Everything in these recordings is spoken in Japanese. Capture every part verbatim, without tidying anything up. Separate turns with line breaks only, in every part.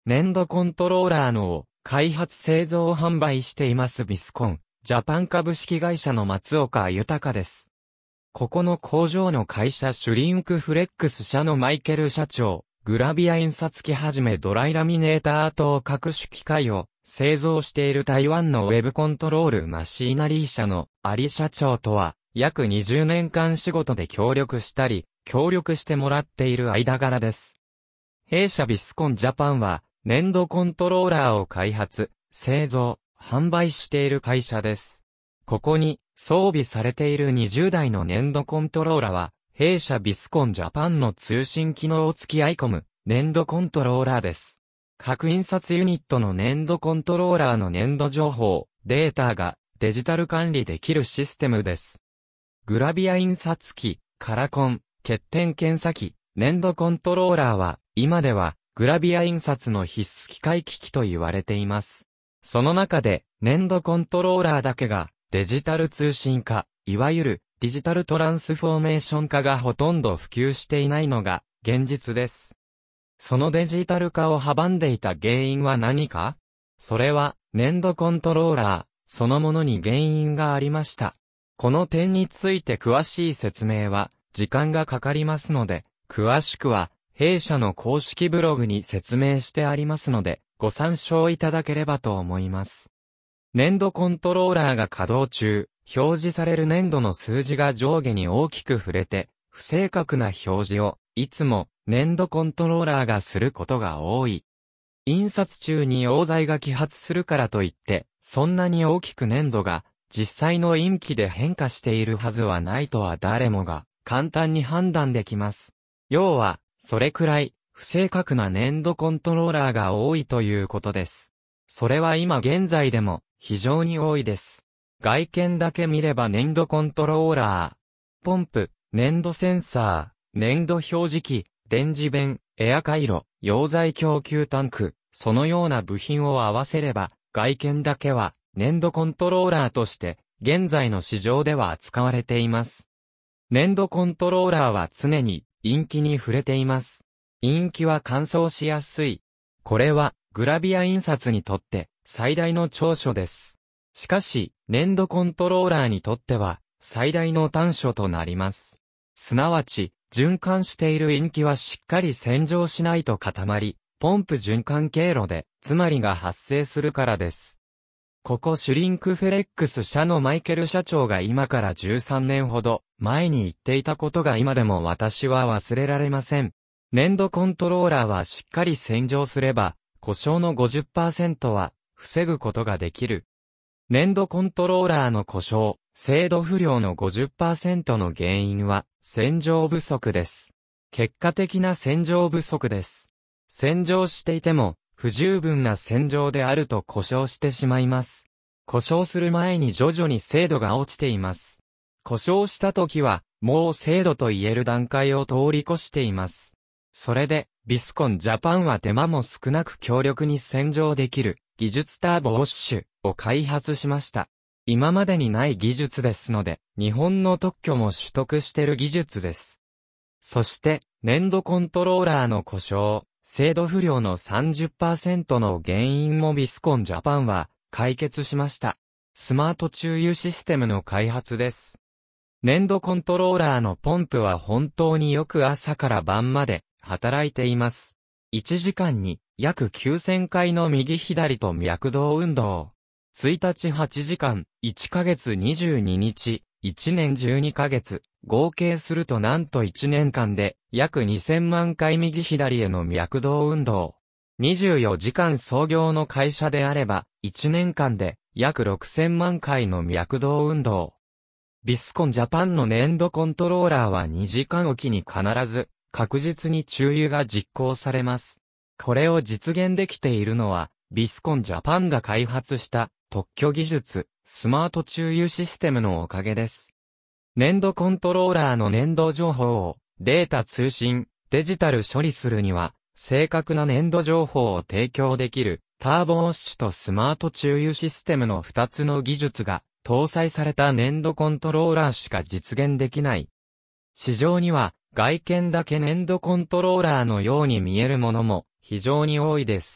粘土コントローラーのを開発製造販売していますビスコン、ジャパン株式会社の松岡豊です。ここの工場の会社シュリンクフレックス社のマイケル社長、グラビア印刷機はじめドライラミネーター等各種機械を製造している台湾のウェブコントロールマシーナリー社のアリ社長とは約にじゅうねんかん仕事で協力したり、協力してもらっている間柄です。弊社ビスコンジャパンは粘土コントローラーを開発、製造、販売している会社です。ここに装備されているにじゅうだいの粘土コントローラーは、弊社ビスコンジャパンの通信機能付きアイコム、粘土コントローラーです。各印刷ユニットの粘土コントローラーの粘土情報、データがデジタル管理できるシステムです。グラビア印刷機、カラコン、欠点検査機、粘土コントローラーは、今では、グラビア印刷の必須機械機器と言われています。その中で、粘土コントローラーだけが、デジタル通信化、いわゆる、デジタルトランスフォーメーション化がほとんど普及していないのが、現実です。そのデジタル化を阻んでいた原因は何か？それは、粘土コントローラー、そのものに原因がありました。この点について詳しい説明は、時間がかかりますので、詳しくは、弊社の公式ブログに説明してありますので、ご参照いただければと思います。粘土コントローラーが稼働中、表示される粘土の数字が上下に大きく触れて、不正確な表示を、いつも粘土コントローラーがすることが多い。印刷中に溶剤が揮発するからといって、そんなに大きく粘土が、実際の印記で変化しているはずはないとは誰もが、簡単に判断できます。要は、それくらい、不正確な粘土コントローラーが多いということです。それは今現在でも、非常に多いです。外見だけ見れば粘土コントローラー、ポンプ、粘土センサー、粘土表示器、電磁弁、エア回路、溶剤供給タンク、そのような部品を合わせれば、外見だけは、粘土コントローラーとして、現在の市場では扱われています。粘土コントローラーは常に、印記に触れています。印記は乾燥しやすい。これは、グラビア印刷にとって、最大の長所です。しかし、粘土コントローラーにとっては、最大の短所となります。すなわち、循環している印記はしっかり洗浄しないと固まり、ポンプ循環経路で、詰まりが発生するからです。ここシュリンクフェレックス社のマイケル社長が今からじゅうさんねんほど前に言っていたことが今でも私は忘れられません。粘土コントローラーはしっかり洗浄すれば、故障の ごじゅっパーセント は防ぐことができる。粘土コントローラーの故障、精度不良の ごじゅっパーセント の原因は洗浄不足です。結果的な洗浄不足です。洗浄していても、不十分な洗浄であると故障してしまいます。故障する前に徐々に精度が落ちています。故障した時は、もう精度と言える段階を通り越しています。それで、ビスコンジャパンは手間も少なく強力に洗浄できる、技術ターボウォッシュを開発しました。今までにない技術ですので、日本の特許も取得している技術です。そして、粘土コントローラーの故障。精度不良の さんじゅっパーセント の原因もビスコンジャパンは解決しました。スマート注油システムの開発です。粘土コントローラーのポンプは本当によく朝から晩まで働いています。いちじかんに約きゅうせんかいの右左と脈動運動。いちにちはちじかん、いっかげつにじゅうににち、いちねんじゅうにかげつ。合計するとなんといちねんかんで約にせんまんかい右左への脈動運動。にじゅうよじかん操業の会社であればいちねんかんで約ろくせんまんかいの脈動運動。ビスコンジャパンの粘土コントローラーはにじかんおきに必ず確実に注油が実行されます。これを実現できているのはビスコンジャパンが開発した特許技術スマート注油システムのおかげです。粘土コントローラーの粘土情報をデータ通信、デジタル処理するには正確な粘土情報を提供できるターボウォッシュとスマート注油システムのふたつの技術が搭載された粘土コントローラーしか実現できない。市場には外見だけ粘土コントローラーのように見えるものも非常に多いです。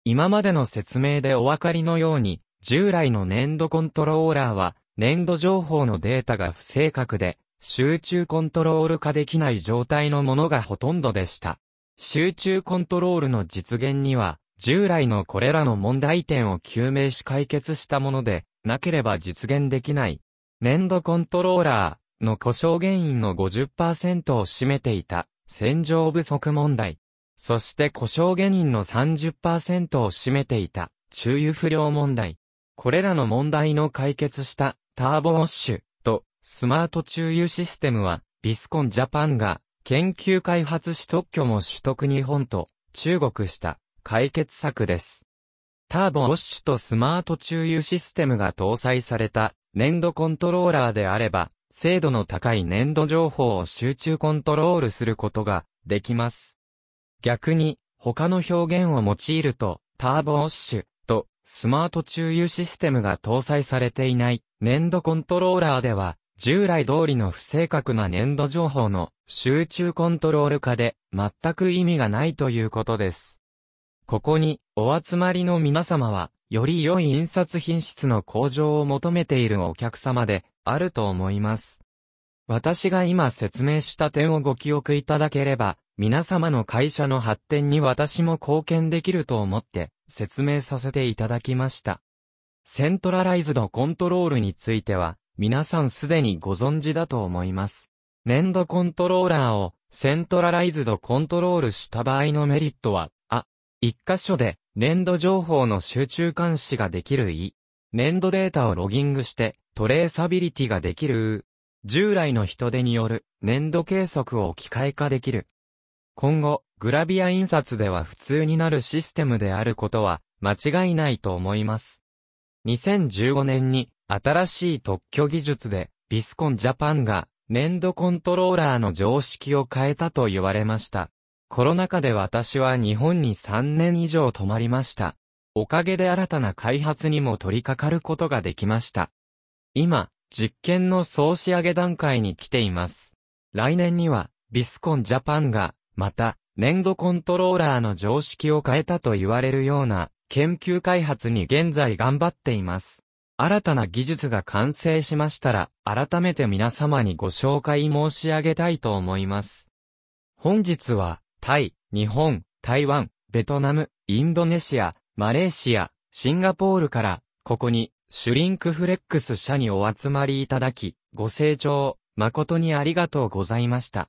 今までの説明でお分かりのように、従来の粘土コントローラーは、粘土情報のデータが不正確で、集中コントロール化できない状態のものがほとんどでした。集中コントロールの実現には、従来のこれらの問題点を究明し解決したもので、なければ実現できない。粘土コントローラーの故障原因の ごじゅっパーセント を占めていた洗浄不足問題。そして故障原因の さんじゅっパーセント を占めていた注油不良問題。これらの問題の解決したターボウォッシュとスマート注油システムはビスコンジャパンが研究開発し特許も取得日本と中国した解決策です。ターボウォッシュとスマート注油システムが搭載された粘土コントローラーであれば精度の高い粘土情報を集中コントロールすることができます。逆に、他の表現を用いると、ターボウォッシュとスマート注油システムが搭載されていない粘土コントローラーでは、従来通りの不正確な粘土情報の集中コントロール化で全く意味がないということです。ここにお集まりの皆様は、より良い印刷品質の向上を求めているお客様であると思います。私が今説明した点をご記憶いただければ、皆様の会社の発展に私も貢献できると思って説明させていただきました。セントラライズドコントロールについては皆さんすでにご存知だと思います。粘土コントローラーをセントラライズドコントロールした場合のメリットは、あ、一箇所で粘土情報の集中監視ができるい。粘土データをロギングしてトレーサビリティができる。従来の人手による粘土計測を機械化できる。今後、グラビア印刷では普通になるシステムであることは間違いないと思います。にせんじゅうごねんに新しい特許技術でビスコンジャパンが粘土コントローラーの常識を変えたと言われました。コロナ禍で私は日本にさんねん以上泊まりました。おかげで新たな開発にも取り掛かることができました。今、実験の総仕上げ段階に来ています。来年にはビスコンジャパンがまた、粘土コントローラーの常識を変えたと言われるような研究開発に現在頑張っています。新たな技術が完成しましたら、改めて皆様にご紹介申し上げたいと思います。本日は、タイ、日本、台湾、ベトナム、インドネシア、マレーシア、シンガポールから、ここに、シュリンクフレックス社にお集まりいただき、ご清聴、誠にありがとうございました。